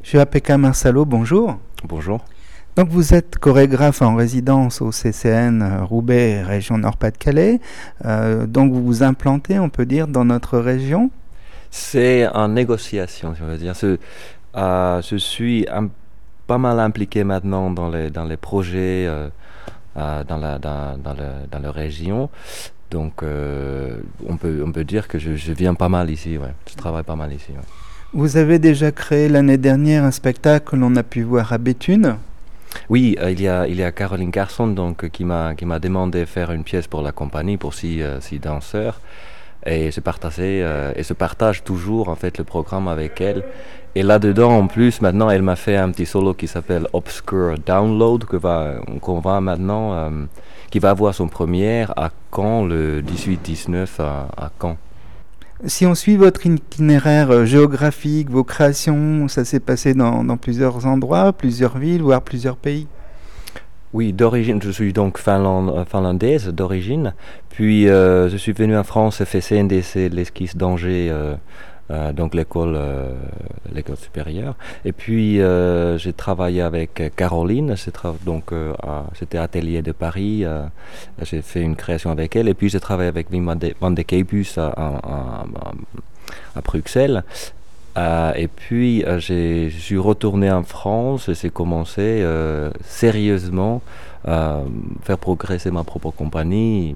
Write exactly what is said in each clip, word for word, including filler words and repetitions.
Monsieur Apeka Marsalo, bonjour. Bonjour. Donc vous êtes chorégraphe en résidence au C C N Roubaix, région Nord-Pas-de-Calais. Euh, donc vous vous implantez, on peut dire, dans notre région. C'est en négociation, je veux dire. C'est, euh, je suis un, pas mal impliqué maintenant dans les, dans les projets euh, euh, dans, la, dans, dans, le, dans la région. Donc euh, on, peut, on peut dire que je, je viens pas mal ici, ouais. Je travaille pas mal ici. Ouais. Vous avez déjà créé l'année dernière un spectacle que l'on a pu voir à Béthune. Oui, euh, il y a il y a Caroline Carson donc euh, qui m'a qui m'a demandé de faire une pièce pour la compagnie pour six euh, six danseurs et se partager euh, et se partage toujours en fait le programme avec elle. Et là-dedans en plus maintenant elle m'a fait un petit solo qui s'appelle Obscure Download que va qu'on va maintenant euh, qui va avoir son première à Caen le dix-huit dix-neuf à, à Caen. Si on suit votre itinéraire géographique, vos créations, ça s'est passé dans, dans plusieurs endroits, plusieurs villes, voire plusieurs pays. Oui, d'origine, je suis donc finland, finlandaise d'origine. Puis euh, je suis venu en France, j'ai fait C N D C, l'esquisse d'Angers, euh, euh, donc l'école, euh, l'école supérieure. Et puis euh, j'ai travaillé avec Caroline, c'est tra- donc euh, à, c'était Atelier de Paris. Euh, j'ai fait une création avec elle. Et puis j'ai travaillé avec Wim van de, van de Keibus à, à, à, à Bruxelles. Euh, et puis euh, j'ai, je suis retourné en France et j'ai commencé euh, sérieusement à euh, faire progresser ma propre compagnie.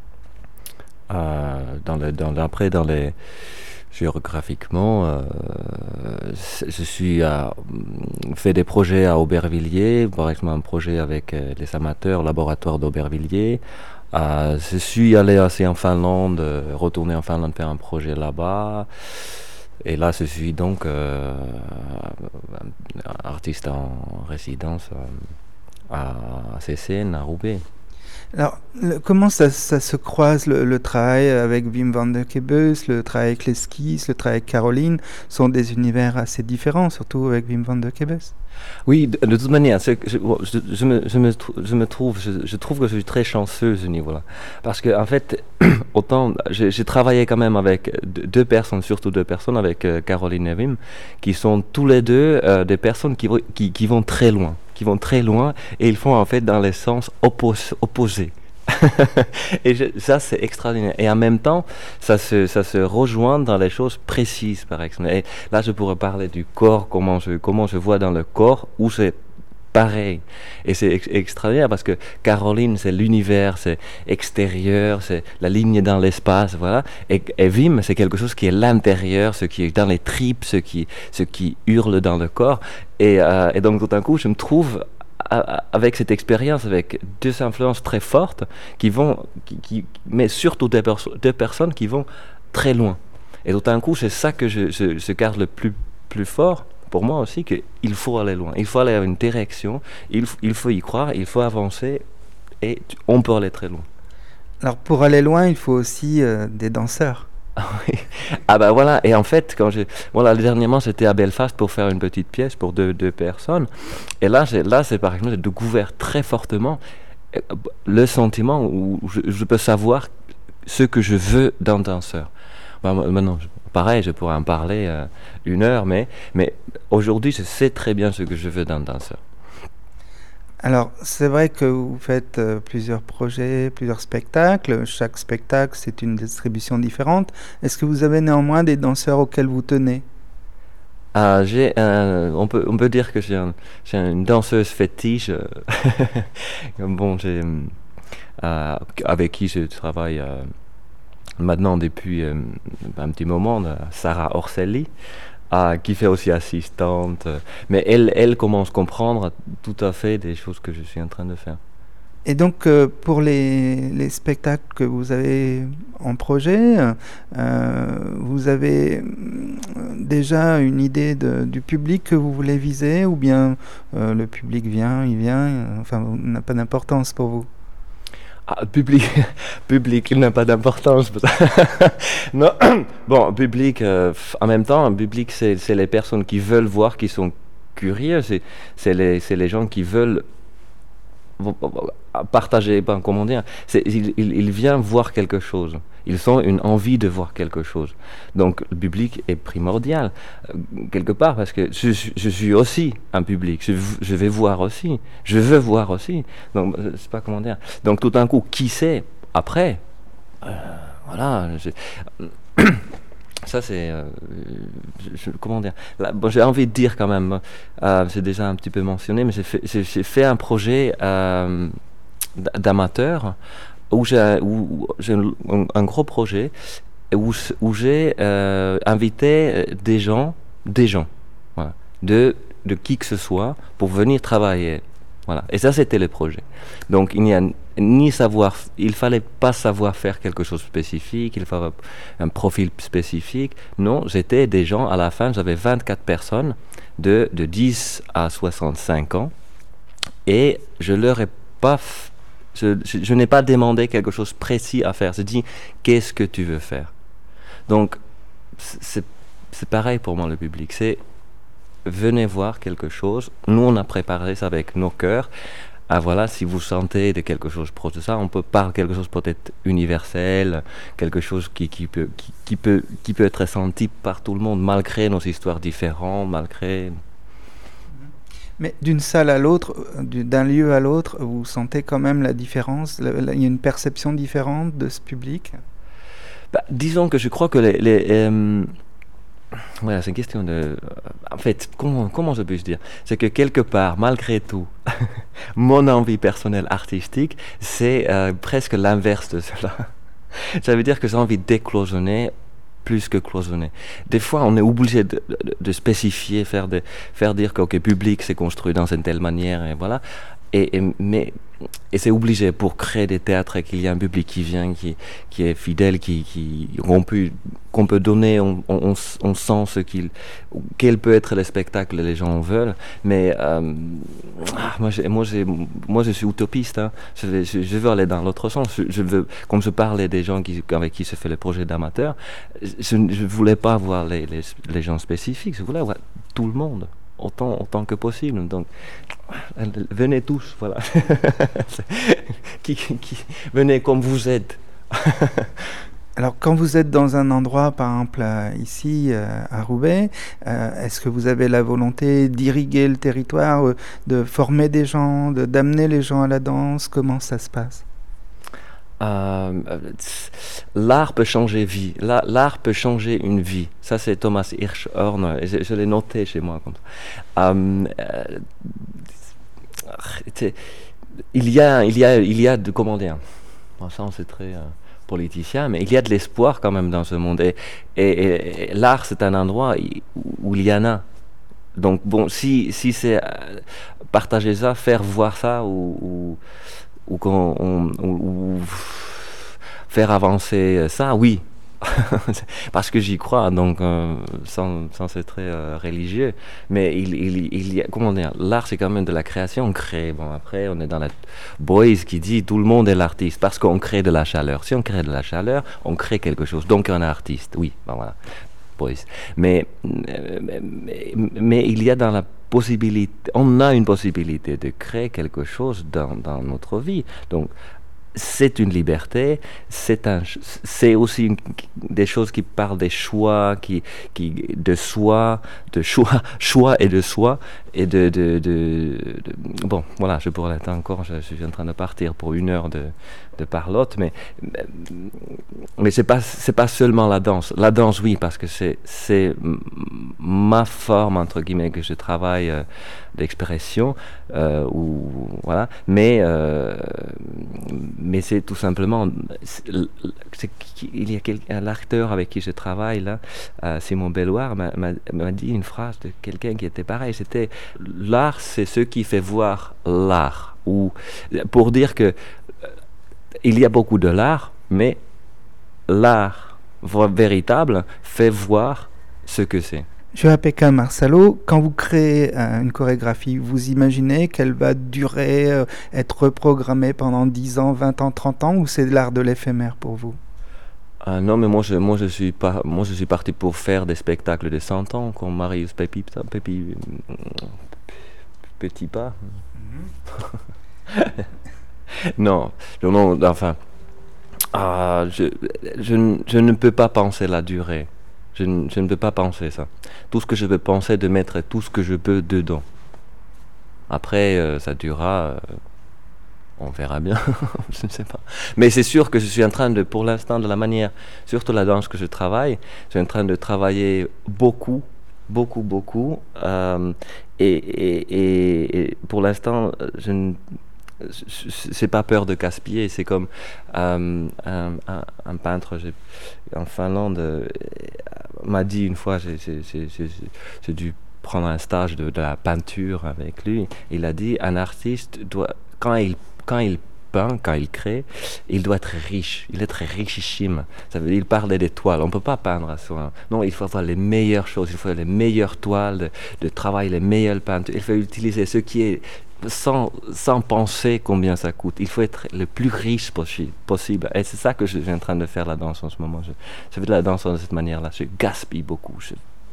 Euh, dans le, dans, après, dans les, géographiquement, euh, je suis à, fait des projets à Aubervilliers, par exemple un projet avec euh, les amateurs, laboratoire d'Aubervilliers. Euh, je suis allé aussi en Finlande, euh, retourné en Finlande faire un projet là-bas. Et là, je suis donc euh, artiste en résidence euh, à C C N, à Roubaix. Alors, le, comment ça, ça se croise le, le travail avec Wim van de Keibus, le travail avec l'esquisse, le travail avec Caroline, sont des univers assez différents, surtout avec Wim van de Keibus. Oui, de, de toute manière, je, je, je, me, je, me, je me trouve, je, je trouve que je suis très chanceux à ce niveau-là, parce que en fait, autant j'ai, j'ai travaillé quand même avec deux personnes, surtout deux personnes, avec euh, Caroline et Wim, qui sont tous les deux euh, des personnes qui, qui, qui vont très loin, qui vont très loin, et ils font en fait dans les sens oppos, opposés. Et je, ça c'est extraordinaire, et en même temps ça se, ça se rejoint dans les choses précises, par exemple. Et là je pourrais parler du corps, comment je, comment je vois dans le corps où c'est pareil, et c'est ex- extraordinaire parce que Caroline c'est l'univers, c'est extérieur, c'est la ligne dans l'espace, voilà, et, et Wim c'est quelque chose qui est l'intérieur, ce qui est dans les tripes, ce qui, ce qui hurle dans le corps, et, euh, et donc tout d'un coup je me trouve avec cette expérience, avec deux influences très fortes qui vont, qui, qui, mais surtout deux, perso- deux personnes qui vont très loin. Et tout d'un coup, c'est ça que je, je, je garde le plus, plus fort pour moi aussi, qu'il faut aller loin. Il faut aller à une direction, il, il faut y croire, il faut avancer et on peut aller très loin. Alors pour aller loin, il faut aussi euh, des danseurs. Ah oui. Ah bah voilà, et en fait, quand j'ai, voilà, dernièrement j'étais à Belfast pour faire une petite pièce pour deux, deux personnes, et là, j'ai, là c'est par exemple, j'ai découvert très fortement le sentiment où je, je peux savoir ce que je veux d'un danseur. Bah, maintenant, pareil, je pourrais en parler euh, une heure, mais, mais aujourd'hui, je sais très bien ce que je veux d'un danseur. Alors, c'est vrai que vous faites euh, plusieurs projets, plusieurs spectacles. Chaque spectacle, c'est une distribution différente. Est-ce que vous avez néanmoins des danseurs auxquels vous tenez ? Ah, j'ai un, on peut, on peut dire que j'ai, un, j'ai une danseuse fétiche. Bon, j'ai, euh, avec qui je travaille euh, maintenant depuis euh, un petit moment, Sarah Orselli. Ah, qui fait aussi assistante, mais elle, elle commence à comprendre tout à fait des choses que je suis en train de faire. Et donc, euh, pour les, les spectacles que vous avez en projet, euh, vous avez déjà une idée de, du public que vous voulez viser, ou bien euh, le public vient, il vient, enfin, n'a pas d'importance pour vous ? Ah, public, public, il n'a pas d'importance. Non, bon, public, euh, en même temps, public, c'est, c'est les personnes qui veulent voir, qui sont curieux, c'est, c'est, les, c'est les gens qui veulent partager, ben, comment dire, c'est, il, il, il vient voir quelque chose. Ils ont une envie de voir quelque chose. Donc le public est primordial, euh, quelque part, parce que je, je suis aussi un public, je, je vais voir aussi, je veux voir aussi. Donc, c'est pas comment dire. Donc tout d'un coup, qui sait, après, euh, voilà, je, ça c'est, euh, je, je, comment dire, là, bon, j'ai envie de dire quand même, euh, c'est déjà un petit peu mentionné, mais j'ai fait, j'ai, j'ai fait un projet euh, d'amateur, où j'ai, où j'ai un, un gros projet où, où j'ai euh, invité des gens, des gens, voilà, de, de qui que ce soit pour venir travailler. Voilà. Et ça, c'était le projet. Donc, il n'y a ni savoir, il fallait pas savoir faire quelque chose de spécifique, il fallait un profil spécifique. Non, j'étais des gens, à la fin, j'avais vingt-quatre personnes de, de dix à soixante-cinq ans et je leur ai pas f- Je, je, je n'ai pas demandé quelque chose de précis à faire. Je dis, qu'est-ce que tu veux faire? Donc, c'est, c'est pareil pour moi, le public. C'est, venez voir quelque chose. Nous, on a préparé ça avec nos cœurs. Ah voilà, si vous sentez de quelque chose proche de ça, on peut parler quelque chose peut-être universel, quelque chose qui, qui, peut, qui, qui, peut, qui peut être senti par tout le monde, malgré nos histoires différentes, malgré... Mais d'une salle à l'autre, d'un lieu à l'autre, vous sentez quand même la différence? Il y a une perception différente de ce public? Bah, disons que je crois que les... les euh, voilà, c'est une question de... En fait, comment, comment je peux dire? C'est que quelque part, malgré tout, mon envie personnelle artistique, c'est euh, presque l'inverse de cela. Ça veut dire que j'ai envie de décloisonner plus que cloisonner. Des fois, on est obligé de, de, de spécifier, faire, de, faire dire que le public s'est construit dans une telle manière, et voilà. Et, et, mais, et c'est obligé pour créer des théâtres qu'il y a un public qui vient, qui, qui est fidèle, qui, qui, qu'on, peut, qu'on peut donner, on, on, on sent ce qu'il, quel peut être le spectacle que les gens veulent. Mais euh, moi, j'ai, moi, j'ai, moi, je suis utopiste. Hein. Je, je, je veux aller dans l'autre sens. Je, je veux, comme je parlais des gens qui, avec qui se fait le projet d'amateur, je ne voulais pas voir les, les, les gens spécifiques, je voulais voir tout le monde. Autant, autant que possible. Donc, venez tous, voilà. qui, qui, venez comme vous êtes. Alors, quand vous êtes dans un endroit, par exemple euh, ici euh, à Roubaix, euh, est-ce que vous avez la volonté d'irriguer le territoire, euh, de former des gens, de, d'amener les gens à la danse? Comment ça se passe? Euh, l'art peut changer vie. La, l'art peut changer une vie. Ça, c'est Thomas Hirschhorn. Je, je l'ai noté chez moi. Comme ça. Euh, euh, il y a, il y a, il y a de comment dire. Bon, ça, c'est très euh, politicien, mais il y a de l'espoir quand même dans ce monde. Et, et, et, et l'art, c'est un endroit où il y en a. Donc bon, si si c'est euh, partager ça, faire voir ça ou, ou ou, qu'on, on, ou, ou faire avancer ça, oui, parce que j'y crois, donc euh, sans, sans être très euh, religieux, mais il, il, il y a, comment dire, l'art c'est quand même de la création, on crée, bon après on est dans la Boyce qui dit tout le monde est l'artiste, parce qu'on crée de la chaleur, si on crée de la chaleur, on crée quelque chose, donc on est artiste, oui, ben voilà, Boyce, mais, mais, mais, mais il y a dans la possibilité, on a une possibilité de créer quelque chose dans, dans notre vie. Donc, c'est une liberté, c'est, un, c'est aussi une, des choses qui parlent des choix, qui, qui, de soi, de choix, choix et de soi, et de, de, de, de bon, voilà, je pourrais l'attendre encore, je, je suis en train de partir pour une heure de, de parlotte, mais, mais c'est pas, c'est pas seulement la danse. La danse, oui, parce que c'est, c'est ma forme, entre guillemets, que je travaille euh, d'expression, euh, ou, voilà, mais, euh, mais c'est tout simplement, c'est, c'est, il y a quelqu'un, l'acteur avec qui je travaille là, euh, Simon Belloir, m'a, m'a, m'a dit une phrase de quelqu'un qui était pareil, c'était l'art, c'est ce qui fait voir l'art, ou pour dire que euh, il y a beaucoup de l'art, mais l'art véritable fait voir ce que c'est. Juha-Pekka Marsalo, quand vous créez euh, une chorégraphie, vous imaginez qu'elle va durer, euh, être reprogrammée pendant dix ans, vingt ans, trente ans, ou c'est de l'art de l'éphémère pour vous? euh, Non, mais moi je, moi, je suis pas, moi je suis parti pour faire des spectacles de cent ans, comme Marius Pépi, Pépi, Petit Pas. Mm-hmm. Non, non, non, enfin, ah, je, je, n- je ne peux pas penser la durée. Je, n- je ne peux pas penser ça. Tout ce que je peux penser, de mettre tout ce que je peux dedans. Après, euh, ça durera, euh, on verra bien, je ne sais pas. Mais c'est sûr que je suis en train de, pour l'instant, de la manière, surtout la danse que je travaille, je suis en train de travailler beaucoup, beaucoup, beaucoup. euh, et, et, et, et pour l'instant, je ne c'est pas peur de gaspiller, c'est comme euh, un, un, un peintre j'ai- en Finlande euh, m'a dit une fois, j'ai j'ai- j'ai- j'ai- j'ai dû prendre un stage de, de la peinture avec lui. Il a dit un artiste doit, quand il, quand il peint, quand il crée, il doit être riche, il doit être richissime. Ça veut dire, il parlait des toiles, on peut pas peindre à soi. Non, il faut avoir les meilleures choses, il faut les meilleures toiles de, de travail, les meilleures peintures. Il faut utiliser ce qui est sans, sans penser combien ça coûte. Il faut être le plus riche possi- possible. Et c'est ça que je suis en train de faire la danse en ce moment. Je, je fais de la danse de cette manière-là. Je gaspille beaucoup. Je-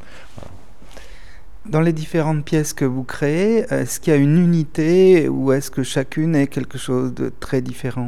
Dans les différentes pièces que vous créez, est-ce qu'il y a une unité ou est-ce que chacune est quelque chose de très différent?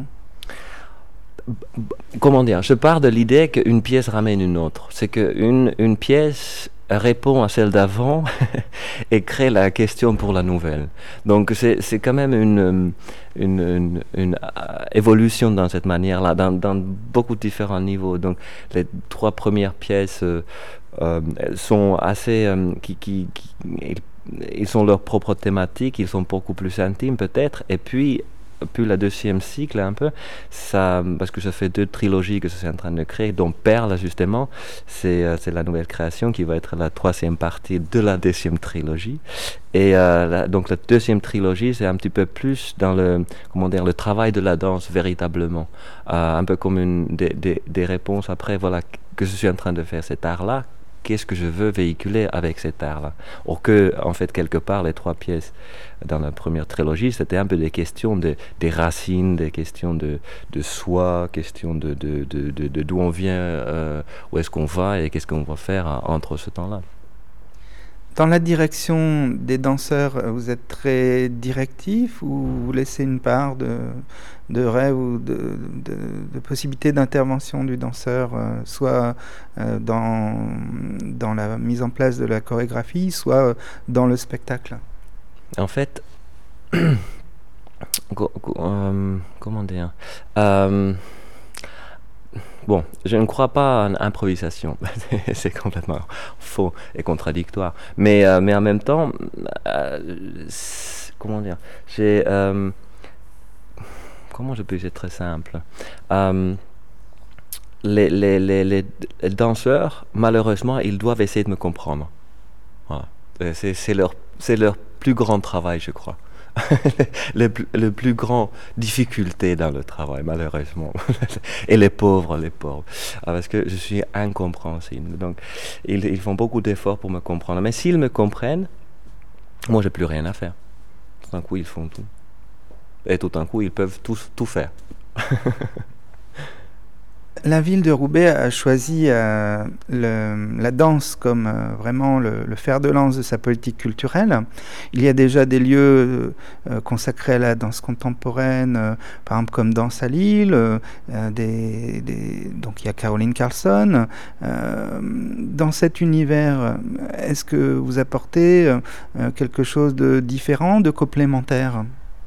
Comment dire? Je pars de l'idée qu'une pièce ramène une autre. C'est qu'une une pièce répond à celle d'avant et crée la question pour la nouvelle. Donc c'est c'est quand même une, une, une, une, euh, évolution dans cette manière-là, dans, dans beaucoup de différents niveaux. Donc les trois premières pièces euh, euh, elles sont assez... euh, qui, qui, qui- ils, ils ont leur propre thématique, ils sont beaucoup plus intimes peut-être, et puis puis la deuxième cycle un peu, ça, parce que ça fait deux trilogies que je suis en train de créer, dont Perle justement, c'est euh, c'est la nouvelle création qui va être la troisième partie de la deuxième trilogie. Et euh, la- donc la deuxième trilogie, c'est un petit peu plus dans le, comment dire, le travail de la danse véritablement, Euh, un peu comme une des, des, des réponses après, voilà, que je suis en train de faire cet art-là. Qu'est-ce que je veux véhiculer avec cet art-là? Or que, en fait, quelque part, les trois pièces dans la première trilogie, c'était un peu des questions de, des racines, des questions de, de soi, questions de, de, de, de, de d'où on vient, euh, où est-ce qu'on va et qu'est-ce qu'on va faire euh, entre ce temps-là. Dans la direction des danseurs, euh, vous êtes très directif ou vous laissez une part de, de rêve ou de, de, de possibilité d'intervention du danseur, euh, soit euh, dans, dans la mise en place de la chorégraphie, soit euh, dans le spectacle? En fait, co- co- euh, comment dire? Euh, Bon, je ne crois pas en improvisation. C'est complètement faux et contradictoire. Mais, euh, mais en même temps, euh, c'est- comment dire? J'ai, euh, comment je peux dire très simple? Euh, les, les, les, les les danseurs, malheureusement, ils doivent essayer de me comprendre. Voilà. Euh, C'est, c'est leur, c'est leur plus grand travail, je crois. le, plus- le plus grand difficulté dans le travail, malheureusement. Et les pauvres, les pauvres. Ah, parce que je suis incompréhensible. Donc, ils, ils font beaucoup d'efforts pour me comprendre. Mais s'ils me comprennent, moi, j'ai plus rien à faire. Tout d'un coup, ils font tout. Et tout d'un coup, ils peuvent tous tout faire. La ville de Roubaix a choisi euh, le- la danse comme euh, vraiment le, le fer de lance de sa politique culturelle. Il y a déjà des lieux euh, consacrés à la danse contemporaine, euh, par exemple comme Danse à Lille. euh, euh, des, des- donc il y a Caroline Carlson. Euh, dans cet univers, est-ce que vous apportez euh, euh, quelque chose de différent, de complémentaire?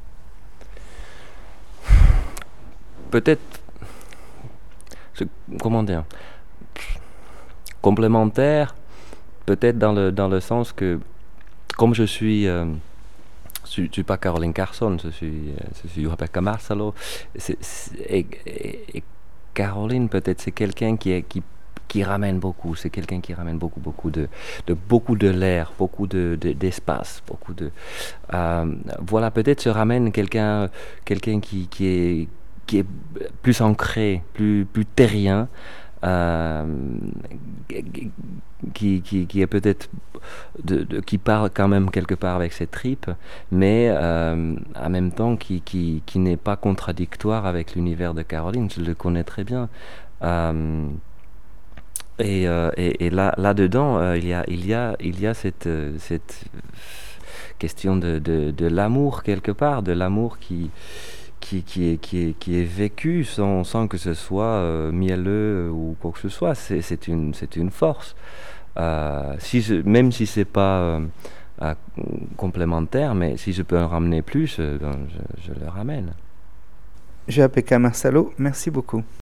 Peut-être, je- comment dire, complémentaire, peut-être dans le, dans le sens que, comme je suis, euh, je suis, je suis pas Caroline Carson, je suis, euh, je suis Rebecca Marcelo, c'est- c'est- et, et- et Caroline, peut-être, c'est quelqu'un qui, est, qui, qui ramène beaucoup, c'est quelqu'un qui ramène beaucoup, beaucoup de, de beaucoup de l'air, beaucoup de, de- d'espace, beaucoup de, euh, voilà, peut-être se ramène quelqu'un, quelqu'un qui, qui est, qui est plus ancré, plus, plus terrien, euh, qui, qui, qui est peut-être de, de- qui parle quand même quelque part avec ses tripes, mais euh, en même temps qui, qui, qui n'est pas contradictoire avec l'univers de Caroline. Je le connais très bien. Euh, et, euh, et, et là, là-dedans, euh, il y a, il y a, il y a cette, euh, cette question de, de, de l'amour quelque part, de l'amour qui, qui, qui, est, qui, est, qui est vécu sans, sans que ce soit euh, mielleux ou quoi que ce soit. C'est, c'est, une, c'est une force. Euh, si je, même si c'est pas euh, euh, complémentaire, mais si je peux en ramener plus, euh, je, je le ramène. J A P K Marsalo, merci beaucoup.